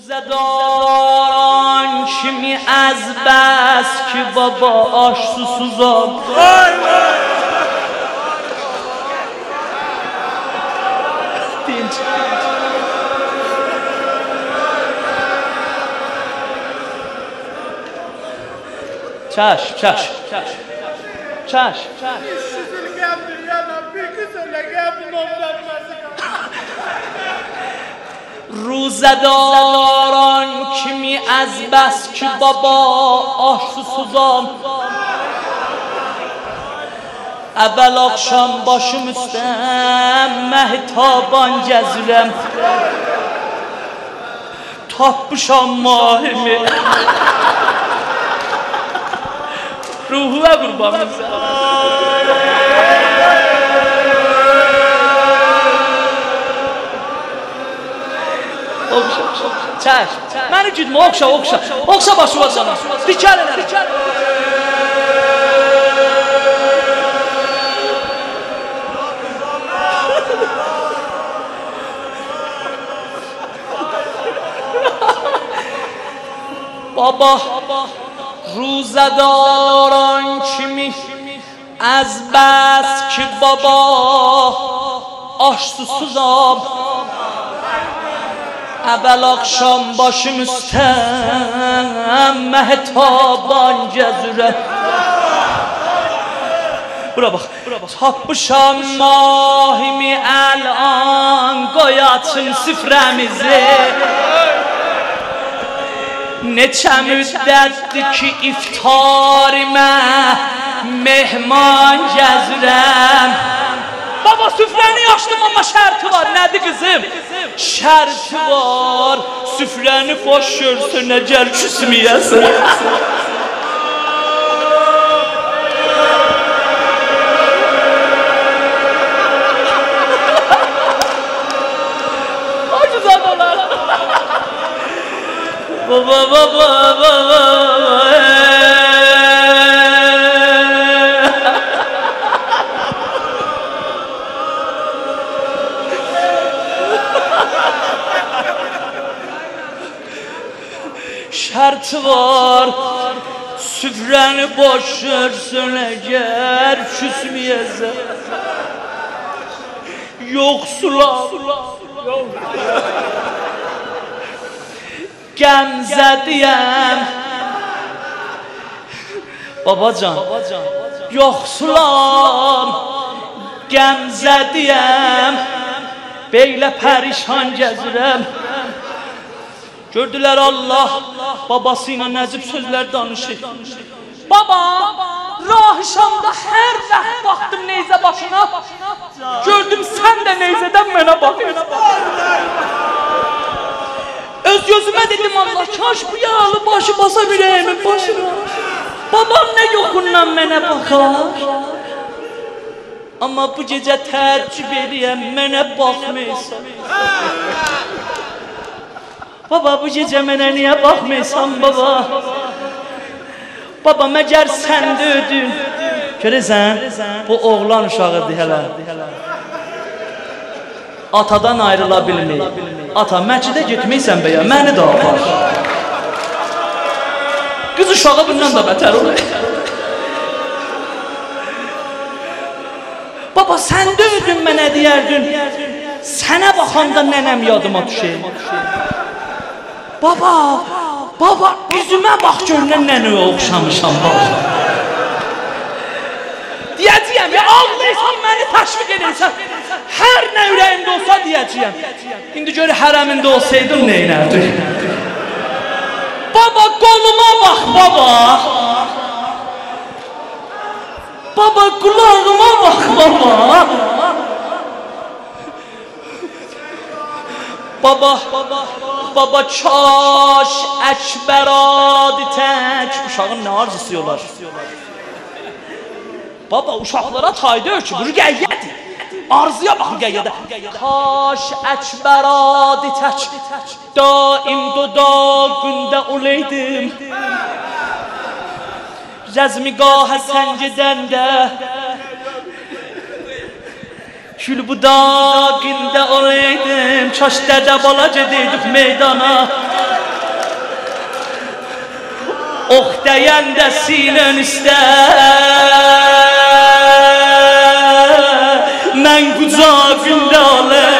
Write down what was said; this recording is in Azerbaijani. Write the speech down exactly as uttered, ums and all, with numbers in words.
روزداران kimi از بس که بابا آش susuzam. Dinç. Çaş, çaş. Çaş. روزداران kimi از بس که بابا آش susuzam. Əvvəl akşam başım üstə məhtaban gəzirəm. Tapmışam mahimi. Ruhuna qurbanım. Oxşa, çək. Məni güdmə, oxşa, oxşa. Oxşa başıma sana. Dikər elə. Baba, روزداران kimi از بس که بابا آش susuzam. Əvvəl akşam başım üstə məhtaban gəzirəm. Bura bax, tapmışam mahimi əlan, qoy açın süfrəmizi. Neçə müddətdir ki iftarimə mehman gəzirəm. Baba süfrəni açdım amma şərti var, nədir qızım? Şərti var, süfrəni boş görsün, əgər küsməyəsən. Ay güzel olar. Baba baba baba. Şərti var, süfrəni boş görsün, əgər küsməyəsən. Yoxsulam, qəmzədiyəm. Babacan, yoxsulam, qəmzədiyəm. Beylə pərişan gəzirəm. Gördülər Allah babası ilə nəcib sözlər danışır. Baba, Rahişamda hər vaxt baxdım neyzə başına. Gördüm sən də neyzədən mənə baxırsan. Öz gözümə dedim Allah, kaş bu yaralı başı basa biləyəmin başına. Babam nə yoxundan mənə baxar. Amma bu gecə təəccüb eləyəm, mənə baxmayırsan. Baba bu gecə mənə niyə baxmayırsan baba? Baba məgər sən də ödün. Görəsən, bu oğlan uşağıdır hələ. Atadan ayrıla bilmir. Ata, məcidə getməysən bəyə, məni də apar. Qız uşağı bundan da bətər olur. Baba sən də ödün mənə deyərdin. Sənə baxanda nənəm yadıma düşür. Baba, baba, üzümə bax görünən nənəyə oxşamışam baba. Deyəcəyəm, ya ağlayırsan, məni təşviq edirsən. Hər nə ürəyimdə olsa deyəcəyəm. İndi gör hərəmində olsaydım neynərdi? Baba, qoluma bax, baba. Baba, qulağıma bax, baba. Baba, baba çaş əkbəradi tək. Uşağın nə arz istiyorlar? Baba uşaqlara taydır ki, bunu qəyyədir. Arzuya baxın qəyyədə. Kaş əkbəradi tək. Daim dodağında olaydım. Rəzmigahə sən gedəndə Kül budağında olaydım. Kaş dədə bala gedəydik meydana. dəyəndə sinən üstə mən qucağında alım